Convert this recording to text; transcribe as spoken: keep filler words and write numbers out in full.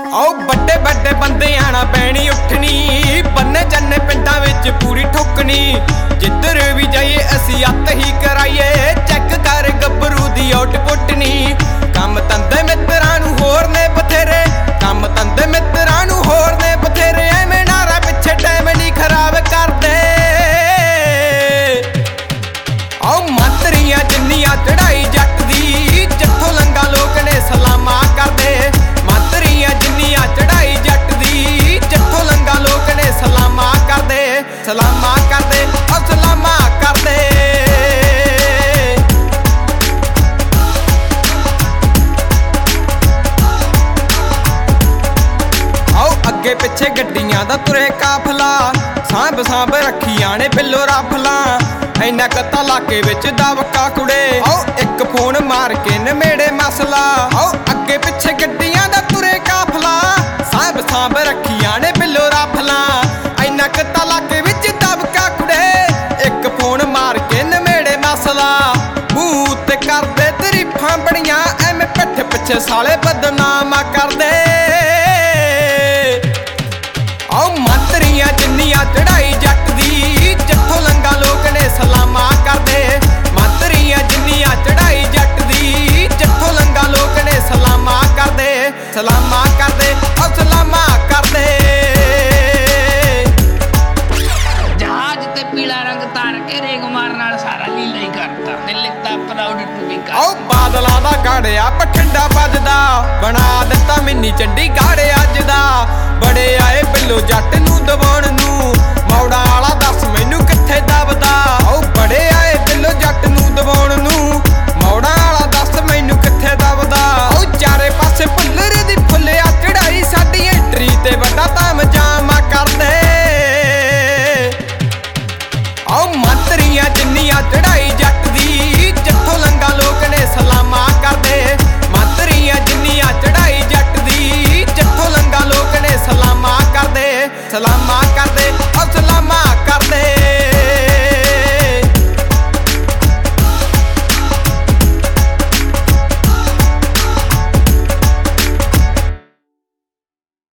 आओ बड़े बड़े बंदे आना पैनी उठनी, बन्ने जन्ने पिंडां विच पूरी ठुकनी। जिधर भी जाइए असी अत ही कराइए, चेक कर गब्बरू दी आउटपुट नी। काम तंदे मित्रां नूं होर ने बथेरे, काम तंदे मित्रां नूं होर ने बथेरे। एवें नारा पिछे टाइम नहीं खराब करदे। आओ मंत्रियां जिन्नियां चढ़ाई जट दी, जिथों लंघा लोक ने सलामा करदे। मंत्रियां जिन्नियां चढ़ाई जट दी, जिथों लंघा लोक ने सलामा करदे। सलामा करदे और सलामा करदे। आओ अगे पिछे गड्डियां दा तुरे काफला, सांभ सांभ रखियां ने बिल्लो राफला। इन्ना कत्ता लाके विच दबका कुड़े, आओ एक फोन मार के नमेड़े मसला। आओ अगे पिछे गड्डियां दा तुरे काफला, सांभ सांभ रखियां ने बिल्लो राफला। इन्ना कत्ता लाके विच दबका कुड़े, एक फोन मार के नमेड़े मसला। मूंह ते करदे तरीफां बड़ियां, एवें पिठ पिछे साले बदनामा करदे। आओ मंत्रियां जिन्नियां चढ़ाई जट दी, जिथों लंघा लोक ने सलामा करदे। मंत्रियां जिन्नियां चढ़ाई जट दी, जिथों लंघा लोक ने सलामा करदे। सलामा करदे और सलामा करदे। जहाज ते पीला रंग तार के रेग मारन नाल सारा लीला ही करता। दिल लिखता प्राउड टू बी का। आओ बादलां दा गाड़िया पठंडा बजदा, बना दिता मिनी चंडीगढ़ अज दा। बड़े आए बिल्लो जट नूं दबाउण नूं, मौड़ा वाला दस मैनू कित्थे दबदा। आओ बड़े आए बिल्लो जट नूं दबाउण नूं, मौड़ा वाला दस मैनू कित्थे दबदा। आओ चारे पासे फुल्लर दी फुल्लिया चढ़ाई, साडी एंट्री ते वड्डा ताम जामा करदे। आओ मंत्रियां जिन्नियां चढ़ाई जट दी, जिथों लंघा लोक ने सलामा करदे। मंत्रियां जिन्नियां चढ़ाई जट दी, जिथों लंघा लोक ने सलामा करदे। सलामा करदे